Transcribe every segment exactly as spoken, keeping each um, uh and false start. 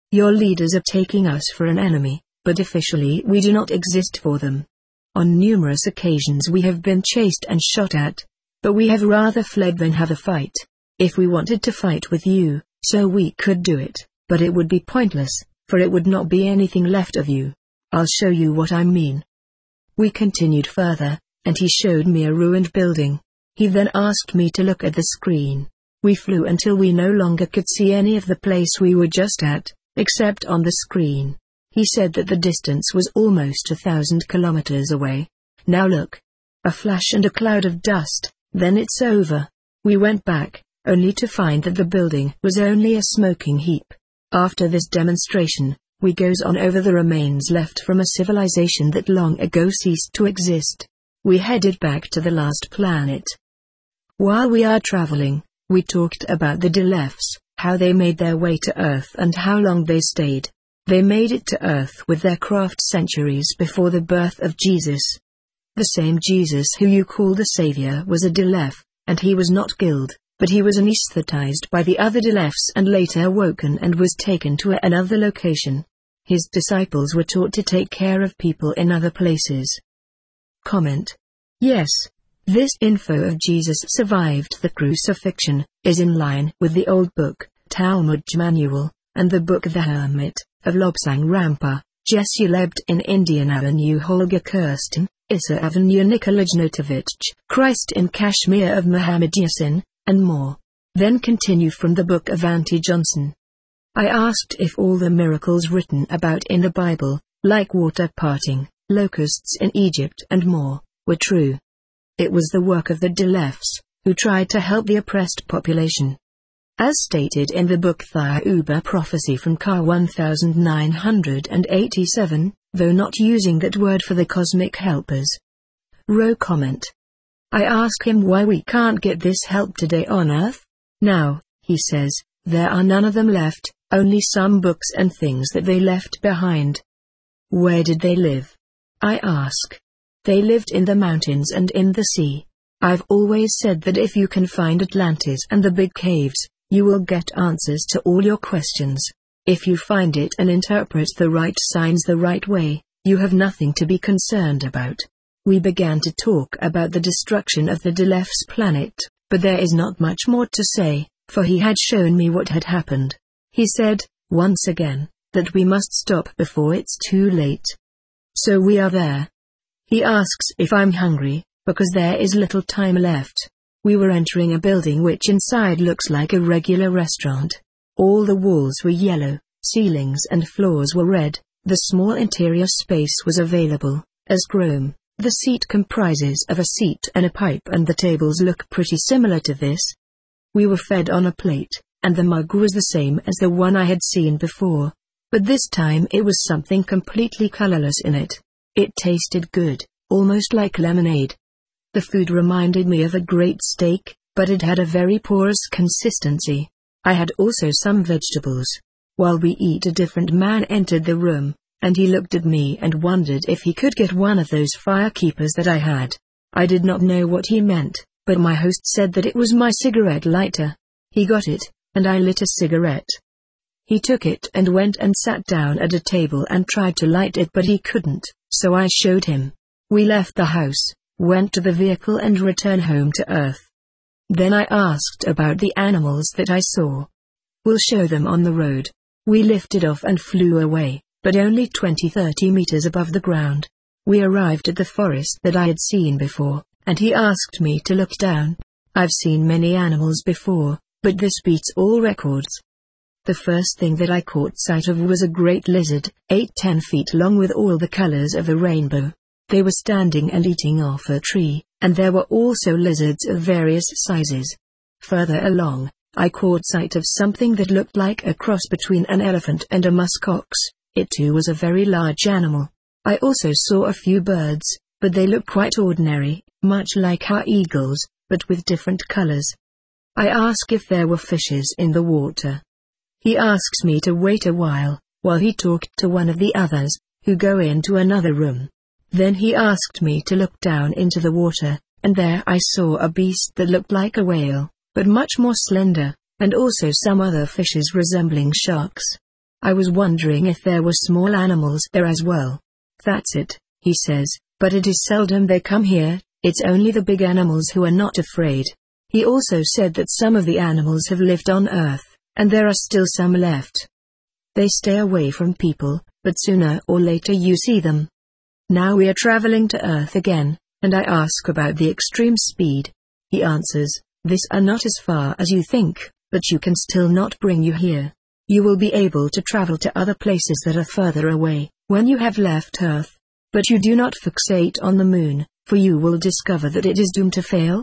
Your leaders are taking us for an enemy, but officially we do not exist for them. On numerous occasions we have been chased and shot at, but we have rather fled than have a fight. If we wanted to fight with you, so we could do it, but it would be pointless, for it would not be anything left of you. I'll show you what I mean. We continued further, and he showed me a ruined building. He then asked me to look at the screen. We flew until we no longer could see any of the place we were just at, except on the screen. He said that the distance was almost a thousand kilometers away. Now look. A flash and a cloud of dust, then it's over. We went back, only to find that the building was only a smoking heap. After this demonstration, we goes on over the remains left from a civilization that long ago ceased to exist. We headed back to the last planet. While we are traveling, we talked about the Delephs, how they made their way to Earth and how long they stayed. They made it to Earth with their craft centuries before the birth of Jesus. The same Jesus who you call the Savior was a Deleph, and he was not killed, but he was anesthetized by the other Delephs and later awoken and was taken to another location. His disciples were taught to take care of people in other places. Comment. Yes. This info of Jesus survived the crucifixion is in line with the old book, Talmud Manual, and the book The Hermit, of Lobsang Rampa, Jesse Lebt in Indian Avenue Holger Kirsten, Issa Avenue Nikolaj Notovich, Christ in Kashmir of Muhammad Yasin, and more. Then continue from the book of Auntie Johnson. I asked if all the miracles written about in the Bible, like water parting, locusts in Egypt and more, were true. It was the work of the Delephs, who tried to help the oppressed population. As stated in the book Thayuba Prophecy from Ka nineteen eighty-seven, though not using that word for the cosmic helpers. Row comment. I ask him why we can't get this help today on Earth. Now, he says, there are none of them left, only some books and things that they left behind. Where did they live? I ask. They lived in the mountains and in the sea. I've always said that if you can find Atlantis and the big caves, you will get answers to all your questions. If you find it and interpret the right signs the right way, you have nothing to be concerned about. We began to talk about the destruction of the Delephs planet, but there is not much more to say, for he had shown me what had happened. He said, once again, that we must stop before it's too late. So we are there. He asks if I'm hungry, because there is little time left. We were entering a building which inside looks like a regular restaurant. All the walls were yellow, ceilings and floors were red, the small interior space was available, as chrome. The seat comprises of a seat and a pipe and the tables look pretty similar to this. We were fed on a plate, and the mug was the same as the one I had seen before, but this time it was something completely colorless in it. It tasted good, almost like lemonade. The food reminded me of a great steak, but it had a very porous consistency. I had also some vegetables. While we eat, a different man entered the room, and he looked at me and wondered if he could get one of those firekeepers that I had. I did not know what he meant, but my host said that it was my cigarette lighter. He got it, and I lit a cigarette. He took it and went and sat down at a table and tried to light it, but he couldn't, so I showed him. We left the house, went to the vehicle and returned home to Earth. Then I asked about the animals that I saw. We'll show them on the road. We lifted off and flew away, but only twenty to thirty meters above the ground. We arrived at the forest that I had seen before, and he asked me to look down. I've seen many animals before, but this beats all records. The first thing that I caught sight of was a great lizard, eight to ten feet long with all the colors of the rainbow. They were standing and eating off a tree, and there were also lizards of various sizes. Further along, I caught sight of something that looked like a cross between an elephant and a musk ox. It too was a very large animal. I also saw a few birds, but they looked quite ordinary, much like our eagles, but with different colors. I asked if there were fishes in the water. He asks me to wait a while, while he talked to one of the others, who go into another room. Then he asked me to look down into the water, and there I saw a beast that looked like a whale, but much more slender, and also some other fishes resembling sharks. I was wondering if there were small animals there as well. That's it, he says, but it is seldom they come here, it's only the big animals who are not afraid. He also said that some of the animals have lived on Earth, and there are still some left. They stay away from people, but sooner or later you see them. Now we are traveling to Earth again, and I ask about the extreme speed. He answers, this are not as far as you think, but you can still not bring you here. You will be able to travel to other places that are further away, when you have left Earth. But you do not fixate on the moon, for you will discover that it is doomed to fail.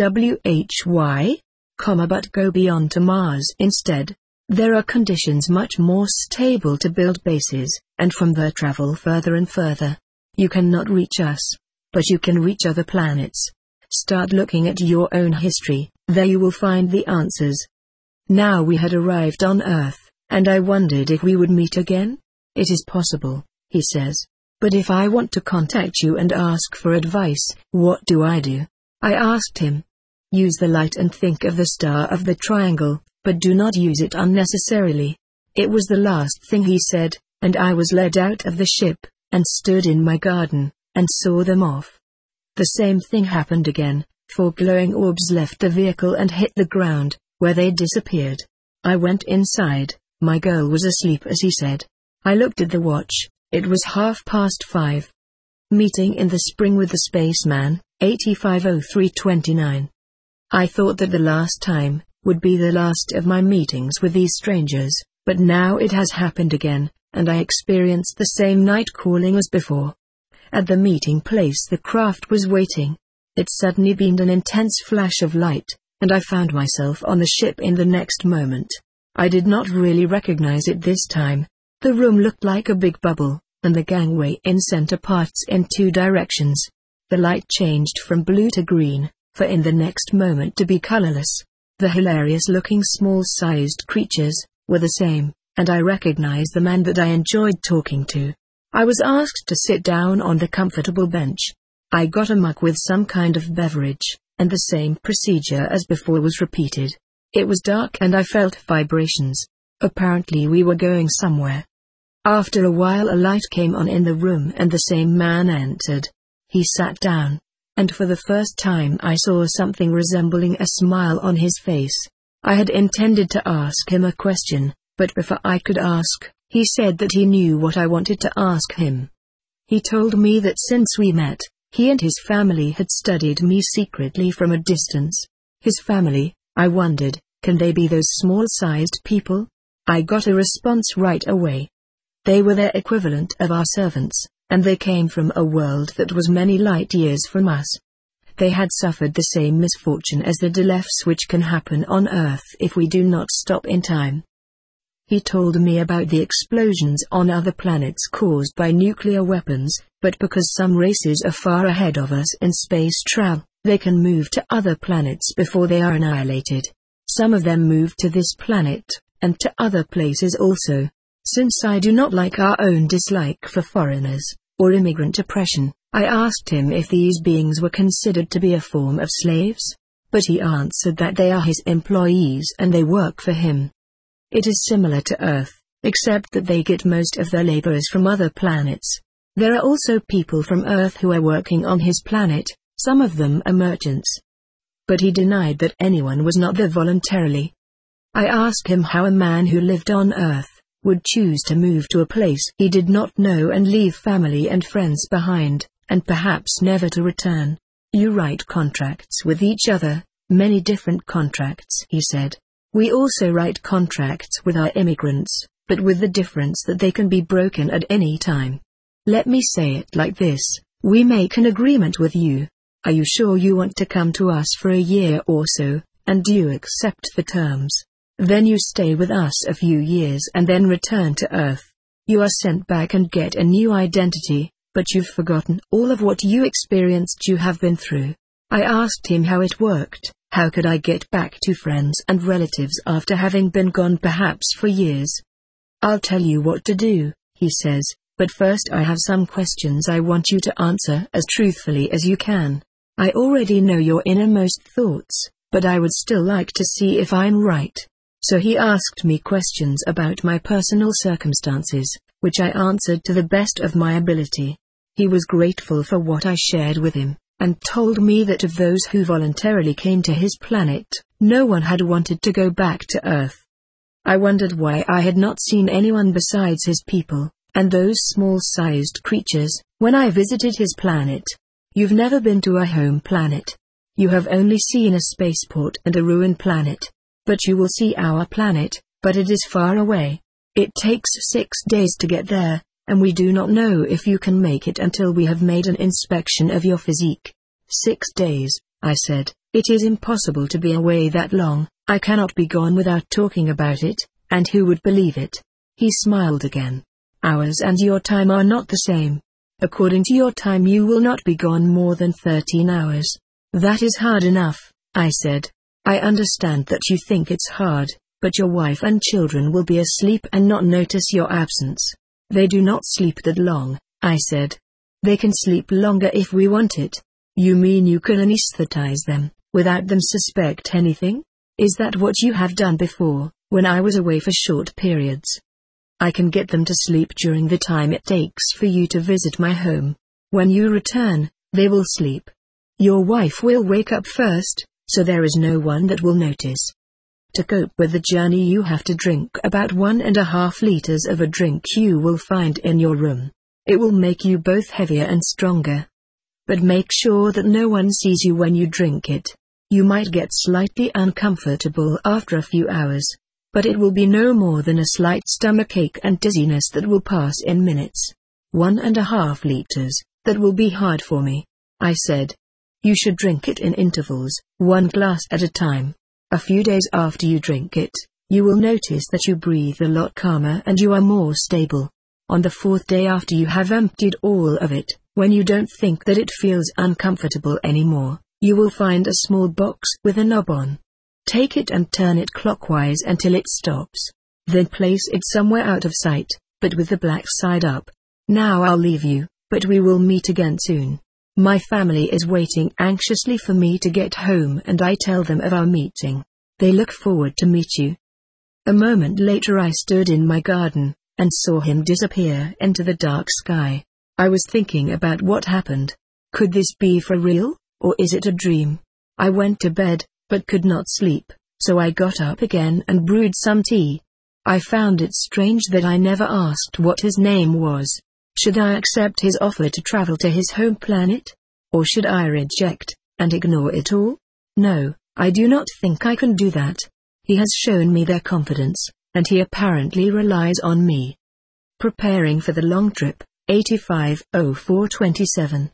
Why? Comma, but go beyond to Mars instead. There are conditions much more stable to build bases, and from there travel further and further. You cannot reach us, but you can reach other planets. Start looking at your own history, there you will find the answers. Now we had arrived on Earth, and I wondered if we would meet again. It is possible, he says. But if I want to contact you and ask for advice, what do I do? I asked him. Use the light and think of the star of the triangle, but do not use it unnecessarily. It was the last thing he said, and I was led out of the ship, and stood in my garden, and saw them off. The same thing happened again, four glowing orbs left the vehicle and hit the ground, where they disappeared. I went inside, my girl was asleep as he said. I looked at the watch, it was half past five. Meeting in the spring with the spaceman, eighty-five oh three twenty-nine. I thought that the last time would be the last of my meetings with these strangers, but now it has happened again, and I experienced the same night calling as before. At the meeting place the craft was waiting. It suddenly beamed an intense flash of light, and I found myself on the ship in the next moment. I did not really recognize it this time. The room looked like a big bubble, and the gangway in center parts in two directions. The light changed from blue to green, for in the next moment to be colorless. The hilarious-looking small-sized creatures were the same, and I recognized the man that I enjoyed talking to. I was asked to sit down on the comfortable bench. I got a mug with some kind of beverage, and the same procedure as before was repeated. It was dark and I felt vibrations. Apparently we were going somewhere. After a while a light came on in the room and the same man entered. He sat down, and for the first time I saw something resembling a smile on his face. I had intended to ask him a question, but before I could ask, he said that he knew what I wanted to ask him. He told me that since we met, he and his family had studied me secretly from a distance. His family, I wondered, can they be those small-sized people? I got a response right away. They were their equivalent of our servants, and they came from a world that was many light years from us. They had suffered the same misfortune as the deaths which can happen on Earth if we do not stop in time. He told me about the explosions on other planets caused by nuclear weapons, but because some races are far ahead of us in space travel, they can move to other planets before they are annihilated. Some of them move to this planet, and to other places also. Since I do not like our own dislike for foreigners, or immigrant oppression, I asked him if these beings were considered to be a form of slaves, but he answered that they are his employees and they work for him. It is similar to Earth, except that they get most of their labors from other planets. There are also people from Earth who are working on his planet, some of them are merchants. But he denied that anyone was not there voluntarily. I asked him how a man who lived on Earth would choose to move to a place he did not know and leave family and friends behind, and perhaps never to return. You write contracts with each other, many different contracts, he said. We also write contracts with our immigrants, but with the difference that they can be broken at any time. Let me say it like this, we make an agreement with you. Are you sure you want to come to us for a year or so, and do you accept the terms? Then you stay with us a few years and then return to Earth. You are sent back and get a new identity, but you've forgotten all of what you experienced you have been through. I asked him how it worked. How could I get back to friends and relatives after having been gone perhaps for years? I'll tell you what to do, he says, but first I have some questions I want you to answer as truthfully as you can. I already know your innermost thoughts, but I would still like to see if I'm right. So he asked me questions about my personal circumstances, which I answered to the best of my ability. He was grateful for what I shared with him, and told me that of those who voluntarily came to his planet, no one had wanted to go back to Earth. I wondered why I had not seen anyone besides his people, and those small-sized creatures, when I visited his planet. You've never been to a home planet. You have only seen a spaceport and a ruined planet. But you will see our planet, but it is far away. It takes six days to get there, and we do not know if you can make it until we have made an inspection of your physique. Six days, I said. It is impossible to be away that long. I cannot be gone without talking about it, and who would believe it? He smiled again. Ours and your time are not the same. According to your time you will not be gone more than thirteen hours. That is hard enough, I said. I understand that you think it's hard, but your wife and children will be asleep and not notice your absence. They do not sleep that long, I said. They can sleep longer if we want it. You mean you can anesthetize them, without them suspect anything? Is that what you have done before, when I was away for short periods? I can get them to sleep during the time it takes for you to visit my home. When you return, they will sleep. Your wife will wake up first, so there is no one that will notice. To cope with the journey you have to drink about one and a half liters of a drink you will find in your room. It will make you both heavier and stronger. But make sure that no one sees you when you drink it. You might get slightly uncomfortable after a few hours, but it will be no more than a slight stomachache and dizziness that will pass in minutes. One and a half liters, that will be hard for me, I said. You should drink it in intervals, one glass at a time. A few days after you drink it, you will notice that you breathe a lot calmer and you are more stable. On the fourth day after you have emptied all of it, when you don't think that it feels uncomfortable anymore, you will find a small box with a knob on. Take it and turn it clockwise until it stops. Then place it somewhere out of sight, but with the black side up. Now I'll leave you, but we will meet again soon. My family is waiting anxiously for me to get home and I tell them of our meeting. They look forward to meet you. A moment later I stood in my garden, and saw him disappear into the dark sky. I was thinking about what happened. Could this be for real, or is it a dream? I went to bed, but could not sleep, so I got up again and brewed some tea. I found it strange that I never asked what his name was. Should I accept his offer to travel to his home planet? Or should I reject, and ignore it all? No, I do not think I can do that. He has shown me their confidence, and he apparently relies on me. Preparing for the long trip, eighty-five oh four twenty-seven.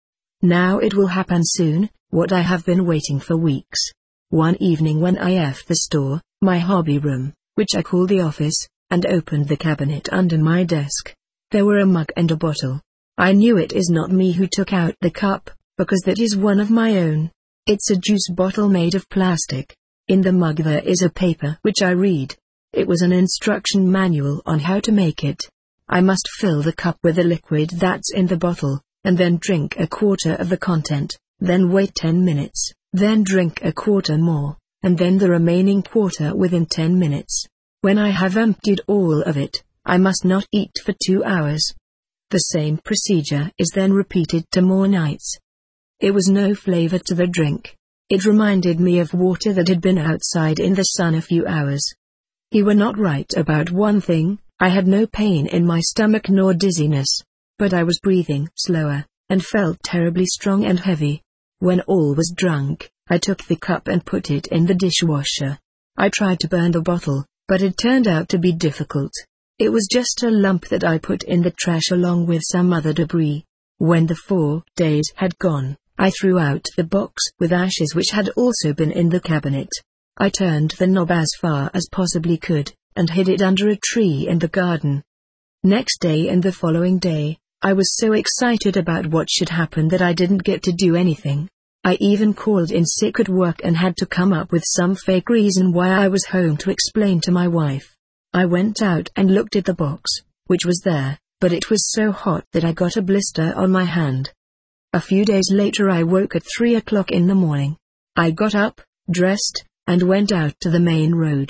Now it will happen soon, what I have been waiting for weeks. One evening when I left the store, my hobby room, which I call the office, and opened the cabinet under my desk, there were a mug and a bottle. I knew it is not me who took out the cup, because that is one of my own. It's a juice bottle made of plastic. In the mug there is a paper which I read. It was an instruction manual on how to make it. I must fill the cup with the liquid that's in the bottle, and then drink a quarter of the content, then wait ten minutes, then drink a quarter more, and then the remaining quarter within ten minutes. When I have emptied all of it, I must not eat for two hours. The same procedure is then repeated to more nights. It was no flavor to the drink. It reminded me of water that had been outside in the sun a few hours. He were not right about one thing. I had no pain in my stomach nor dizziness, but I was breathing slower, and felt terribly strong and heavy. When all was drunk, I took the cup and put it in the dishwasher. I tried to burn the bottle, but it turned out to be difficult. It was just a lump that I put in the trash along with some other debris. When the four days had gone, I threw out the box with ashes which had also been in the cabinet. I turned the knob as far as possibly could, and hid it under a tree in the garden. Next day and the following day, I was so excited about what should happen that I didn't get to do anything. I even called in sick at work and had to come up with some fake reason why I was home to explain to my wife. I went out and looked at the box, which was there, but it was so hot that I got a blister on my hand. A few days later I woke at three o'clock in the morning. I got up, dressed, and went out to the main road.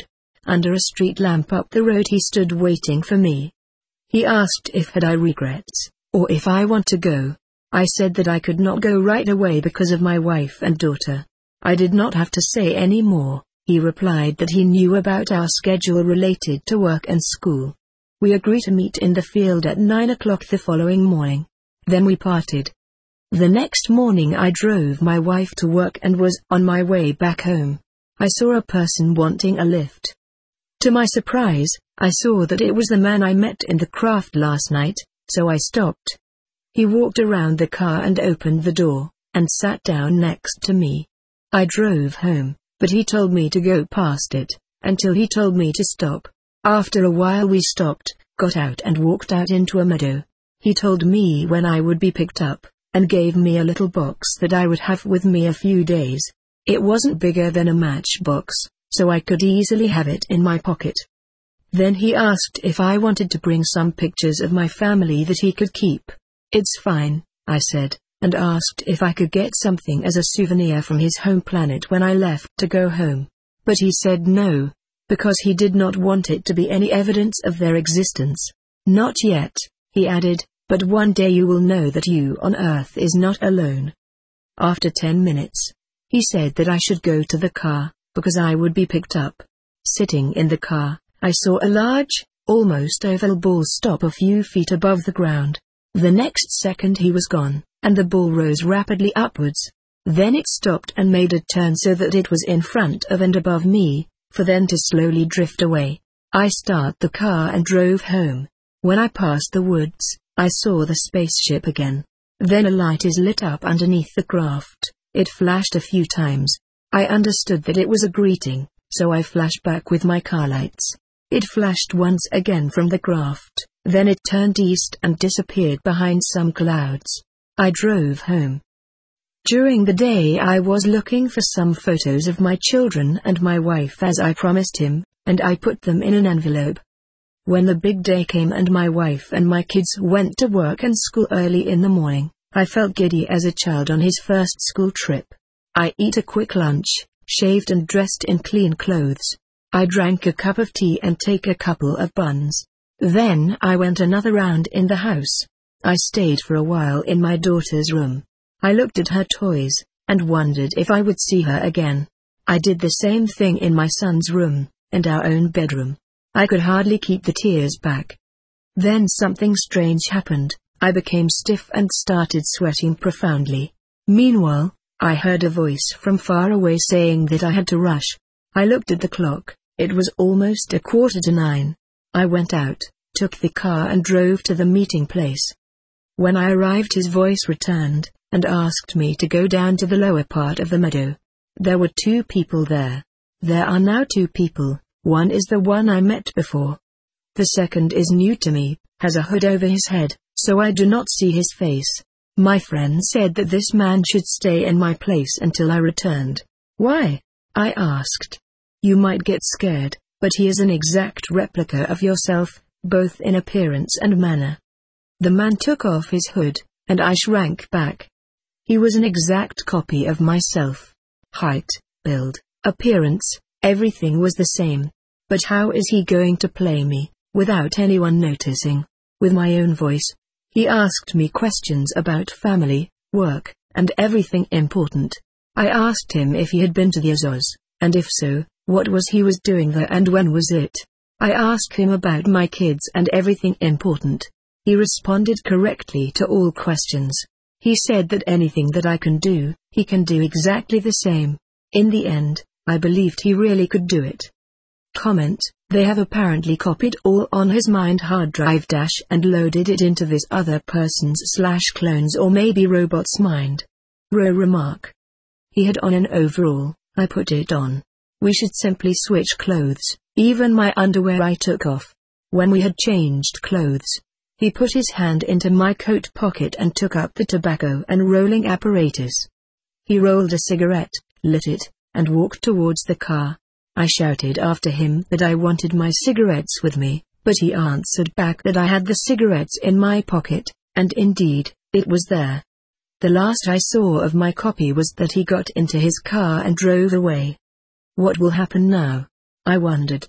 Under a street lamp up the road he stood waiting for me. He asked if had I regrets, or if I want to go. I said that I could not go right away because of my wife and daughter. I did not have to say any more. He replied that he knew about our schedule related to work and school. We agreed to meet in the field at nine o'clock the following morning. Then we parted. The next morning I drove my wife to work and was on my way back home. I saw a person wanting a lift. To my surprise, I saw that it was the man I met in the craft last night, so I stopped. He walked around the car and opened the door, and sat down next to me. I drove home, but he told me to go past it, until he told me to stop. After a while we stopped, got out and walked out into a meadow. He told me when I would be picked up, and gave me a little box that I would have with me a few days. It wasn't bigger than a matchbox, so I could easily have it in my pocket. Then he asked if I wanted to bring some pictures of my family that he could keep. It's fine, I said, and asked if I could get something as a souvenir from his home planet when I left to go home. But he said no, because he did not want it to be any evidence of their existence. Not yet, he added, but one day you will know that you on Earth is not alone. After ten minutes, he said that I should go to the car, because I would be picked up. Sitting in the car, I saw a large, almost oval ball stop a few feet above the ground. The next second he was gone, and the ball rose rapidly upwards. Then it stopped and made a turn so that it was in front of and above me, for then to slowly drift away. I started the car and drove home. When I passed the woods, I saw the spaceship again. Then a light is lit up underneath the craft. It flashed a few times. I understood that it was a greeting, so I flashed back with my car lights. It flashed once again from the craft, then it turned east and disappeared behind some clouds. I drove home. During the day I was looking for some photos of my children and my wife as I promised him, and I put them in an envelope. When the big day came and my wife and my kids went to work and school early in the morning, I felt giddy as a child on his first school trip. I ate a quick lunch, shaved and dressed in clean clothes. I drank a cup of tea and take a couple of buns. Then I went another round in the house. I stayed for a while in my daughter's room. I looked at her toys, and wondered if I would see her again. I did the same thing in my son's room, and our own bedroom. I could hardly keep the tears back. Then something strange happened. I became stiff and started sweating profoundly. Meanwhile, I heard a voice from far away saying that I had to rush. I looked at the clock. It was almost a quarter to nine. I went out, took the car and drove to the meeting place. When I arrived his voice returned, and asked me to go down to the lower part of the meadow. There were two people there. There are now two people. One is the one I met before. The second is new to me, has a hood over his head, so I do not see his face. My friend said that this man should stay in my place until I returned. Why? I asked. You might get scared, but he is an exact replica of yourself, both in appearance and manner. The man took off his hood, and I shrank back. He was an exact copy of myself. Height, build, appearance, everything was the same. But how is he going to play me, without anyone noticing? With my own voice. He asked me questions about family, work, and everything important. I asked him if he had been to the Azores, and if so, what was he was doing there and when was it. I asked him about my kids and everything important. He responded correctly to all questions. He said that anything that I can do, he can do exactly the same. In the end, I believed he really could do it. Comment: they have apparently copied all on his mind hard drive dash and loaded it into this other person's slash clones or maybe robot's mind. Row remark: he had on an overall, I put it on. We should simply switch clothes, even my underwear I took off. When we had changed clothes, he put his hand into my coat pocket and took up the tobacco and rolling apparatus. He rolled a cigarette, lit it, and walked towards the car. I shouted after him that I wanted my cigarettes with me, but he answered back that I had the cigarettes in my pocket, and indeed, it was there. The last I saw of my copy was that he got into his car and drove away. What will happen now? I wondered.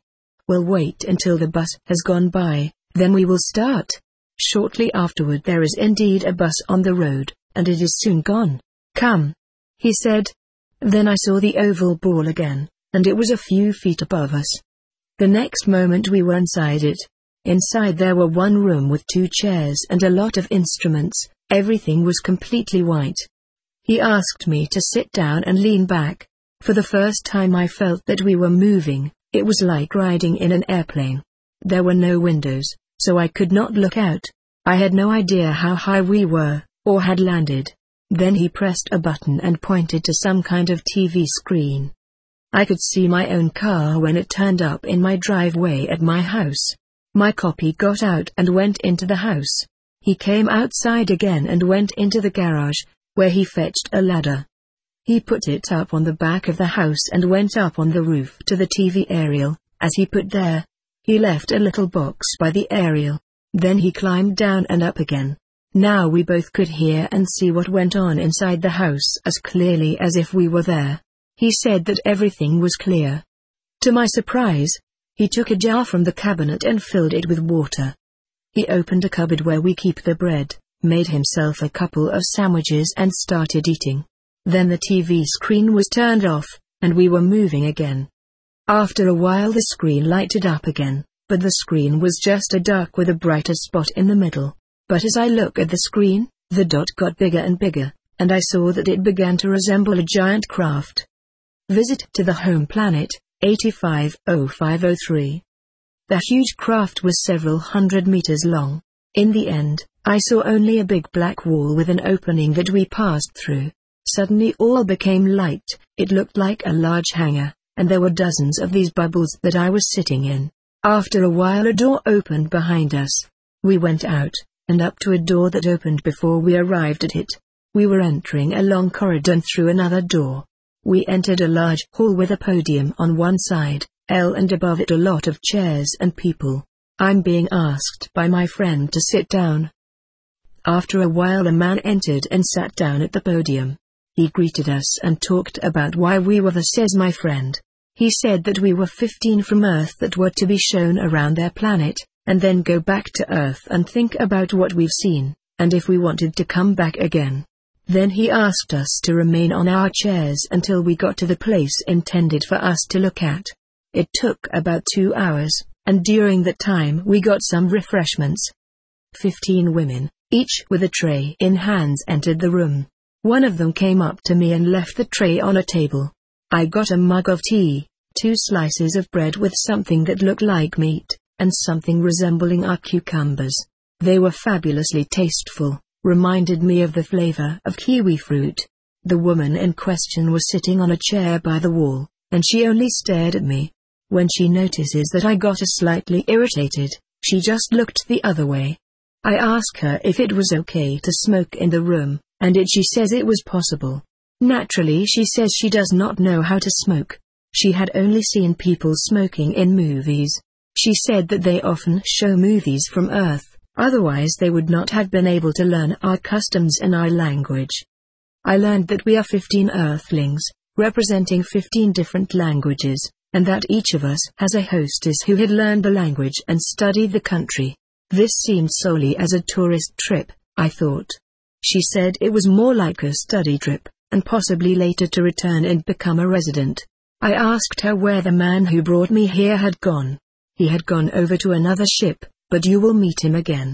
We'll wait until the bus has gone by, then we will start. Shortly afterward there is indeed a bus on the road, and it is soon gone. Come, he said. Then I saw the oval ball again, and it was a few feet above us. The next moment we were inside it. Inside there were one room with two chairs and a lot of instruments. Everything was completely white. He asked me to sit down and lean back. For the first time I felt that we were moving. It was like riding in an airplane. There were no windows, so I could not look out. I had no idea how high we were, or had landed. Then he pressed a button and pointed to some kind of T V screen. I could see my own car when it turned up in my driveway at my house. My copy got out and went into the house. He came outside again and went into the garage, where he fetched a ladder. He put it up on the back of the house and went up on the roof to the T V aerial. As he put there, he left a little box by the aerial. Then he climbed down and up again. Now we both could hear and see what went on inside the house as clearly as if we were there. He said that everything was clear. To my surprise, he took a jar from the cabinet and filled it with water. He opened a cupboard where we keep the bread, made himself a couple of sandwiches and started eating. Then the T V screen was turned off, and we were moving again. After a while the screen lighted up again, but the screen was just a dark with a brighter spot in the middle. But as I looked at the screen, the dot got bigger and bigger, and I saw that it began to resemble a giant craft. Visit to the home planet, eighty-five oh five oh three. The huge craft was several hundred meters long. In the end, I saw only a big black wall with an opening that we passed through. Suddenly all became light. It looked like a large hangar, and there were dozens of these bubbles that I was sitting in. After a while a door opened behind us. We went out, and up to a door that opened before we arrived at it. We were entering a long corridor and through another door. We entered a large hall with a podium on one side, L, and above it a lot of chairs and people. I'm being asked by my friend to sit down. After a while a man entered and sat down at the podium. He greeted us and talked about why we were there, says my friend. He said that we were fifteen from Earth that were to be shown around their planet, and then go back to Earth and think about what we've seen, and if we wanted to come back again. Then he asked us to remain on our chairs until we got to the place intended for us to look at. It took about two hours, and during that time we got some refreshments. Fifteen women, each with a tray in hands, entered the room. One of them came up to me and left the tray on a table. I got a mug of tea, two slices of bread with something that looked like meat, and something resembling our cucumbers. They were fabulously tasteful, reminded me of the flavor of kiwi fruit. The woman in question was sitting on a chair by the wall, and she only stared at me. When she notices that I got a slightly irritated, she just looked the other way. I asked her if it was okay to smoke in the room, and it she says it was possible. Naturally she says she does not know how to smoke. She had only seen people smoking in movies. She said that they often show movies from Earth, otherwise they would not have been able to learn our customs and our language. I learned that we are fifteen Earthlings, representing fifteen different languages, and that each of us has a hostess who had learned the language and studied the country. This seemed solely as a tourist trip, I thought. She said it was more like a study trip, and possibly later to return and become a resident. I asked her where the man who brought me here had gone. He had gone over to another ship, but you will meet him again.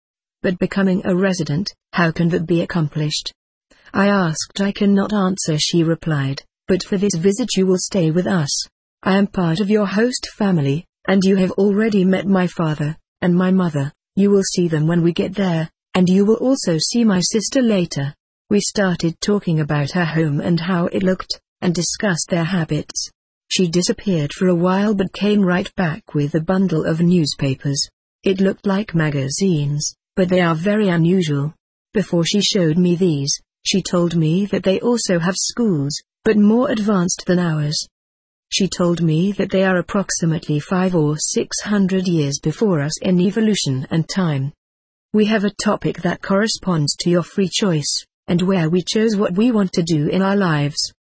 But becoming a resident, how can that be accomplished? I asked. I cannot answer, she replied, but for this visit you will stay with us. I am part of your host family, and you have already met my father, and my mother. You will see them when we get there, and you will also see my sister later. We started talking about her home and how it looked, and discussed their habits. She disappeared for a while but came right back with a bundle of newspapers. It looked like magazines, but they are very unusual. Before she showed me these, she told me that they also have schools, but more advanced than ours. She told me that they are approximately five or six hundred years before us in evolution and time. We have a topic that corresponds to your free choice, and where we chose what we want to do in our lives.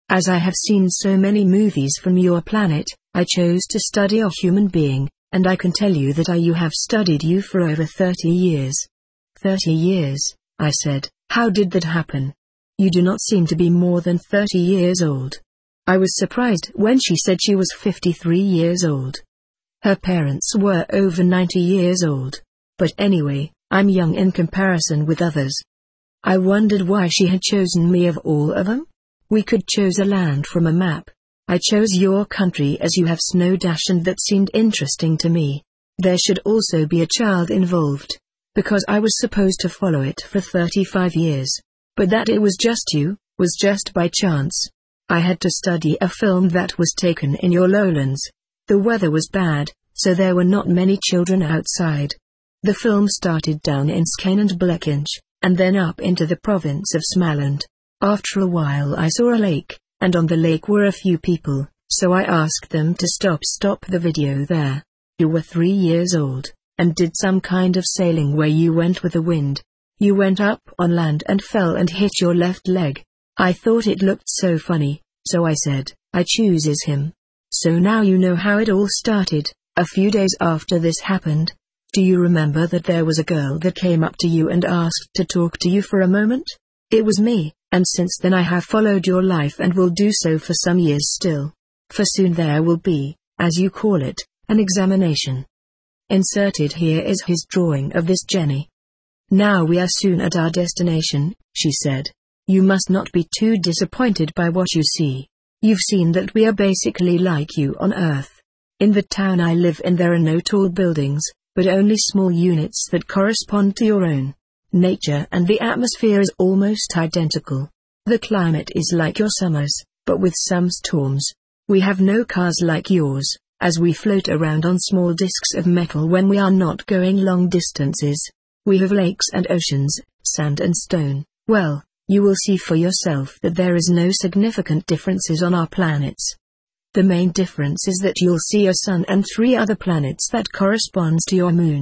As I have seen so many movies from your planet, I chose to study a human being, and I can tell you that I you have studied you for over thirty years. Thirty years, I said. How did that happen? You do not seem to be more than thirty years old. I was surprised when she said she was fifty-three years old. Her parents were over ninety years old. But anyway, I'm young in comparison with others. I wondered why she had chosen me of all of them. We could choose a land from a map. I chose your country as you have snow dash, and that seemed interesting to me. There should also be a child involved, because I was supposed to follow it for thirty-five years. But that it was just you, was just by chance. I had to study a film that was taken in your lowlands. The weather was bad, so there were not many children outside. The film started down in Skane and Blekinge, and then up into the province of Smaland. After a while I saw a lake, and on the lake were a few people, so I asked them to stop stop the video there. You were three years old, and did some kind of sailing where you went with the wind. You went up on land and fell and hit your left leg. I thought it looked so funny, so I said, I chooses him. So now you know how it all started. A few days after this happened, do you remember that there was a girl that came up to you and asked to talk to you for a moment? It was me, and since then I have followed your life and will do so for some years still. For soon there will be, as you call it, an examination. Inserted here is his drawing of this Jenny. Now we are soon at our destination, she said. You must not be too disappointed by what you see. You've seen that we are basically like you on Earth. In the town I live in there are no tall buildings, but only small units that correspond to your own. Nature and the atmosphere is almost identical. The climate is like your summers, but with some storms. We have no cars like yours, as we float around on small discs of metal when we are not going long distances. We have lakes and oceans, sand and stone. Well, you will see for yourself that there is no significant differences on our planets. The main difference is that you'll see a sun and three other planets that corresponds to your moon.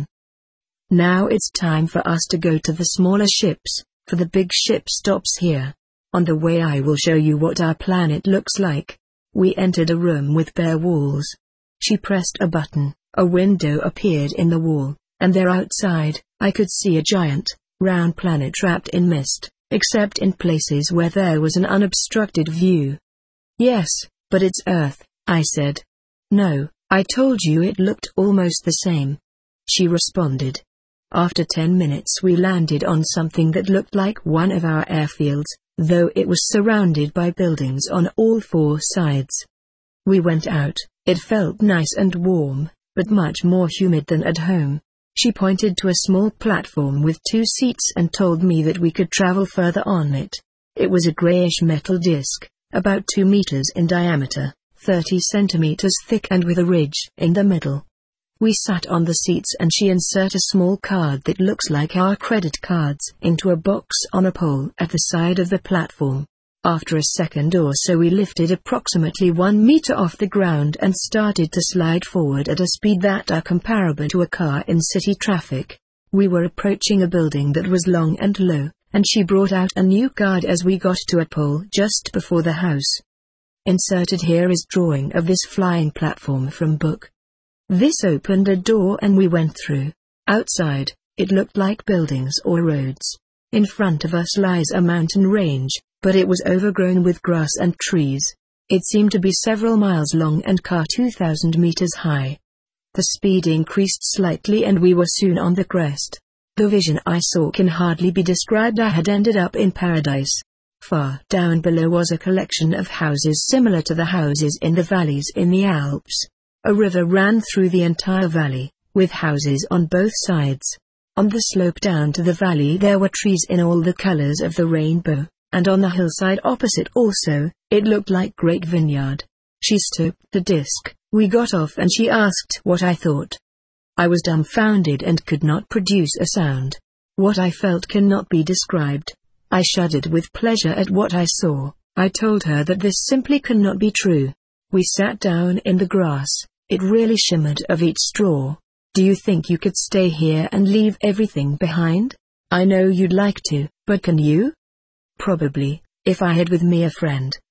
Now it's time for us to go to the smaller ships, for the big ship stops here. On the way I will show you what our planet looks like. We entered a room with bare walls. She pressed a button, a window appeared in the wall, and there outside, I could see a giant, round planet wrapped in mist, except in places where there was an unobstructed view. Yes, but it's Earth, I said. No, I told you it looked almost the same. She responded. After ten minutes we landed on something that looked like one of our airfields, though it was surrounded by buildings on all four sides. We went out. It felt nice and warm, but much more humid than at home. She pointed to a small platform with two seats and told me that we could travel further on it. It was a grayish metal disc, about two meters in diameter, thirty centimeters thick and with a ridge in the middle. We sat on the seats and she inserted a small card that looks like our credit cards into a box on a pole at the side of the platform. After a second or so we lifted approximately one meter off the ground and started to slide forward at a speed that are comparable to a car in city traffic. We were approaching a building that was long and low, and she brought out a new card as we got to a pole just before the house. Inserted here is drawing of this flying platform from book. This opened a door and we went through. Outside, it looked like buildings or roads. In front of us lies a mountain range, but it was overgrown with grass and trees. It seemed to be several miles long and car two thousand meters high. The speed increased slightly and we were soon on the crest. The vision I saw can hardly be described. I had ended up in paradise. Far down below was a collection of houses similar to the houses in the valleys in the Alps. A river ran through the entire valley, with houses on both sides. On the slope down to the valley there were trees in all the colors of the rainbow, and on the hillside opposite also, it looked like great vineyard. She stopped the disc, we got off and she asked what I thought. I was dumbfounded and could not produce a sound. What I felt cannot be described. I shuddered with pleasure at what I saw. I told her that this simply cannot be true. We sat down in the grass. It really shimmered of each straw. Do you think you could stay here and leave everything behind? I know you'd like to, but can you? Probably, if I had with me a friend,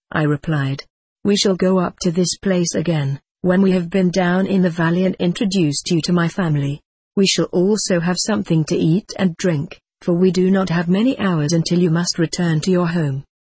I replied. We shall go up to this place again, when we have been down in the valley and introduced you to my family. We shall also have something to eat and drink, for we do not have many hours until you must return to your home.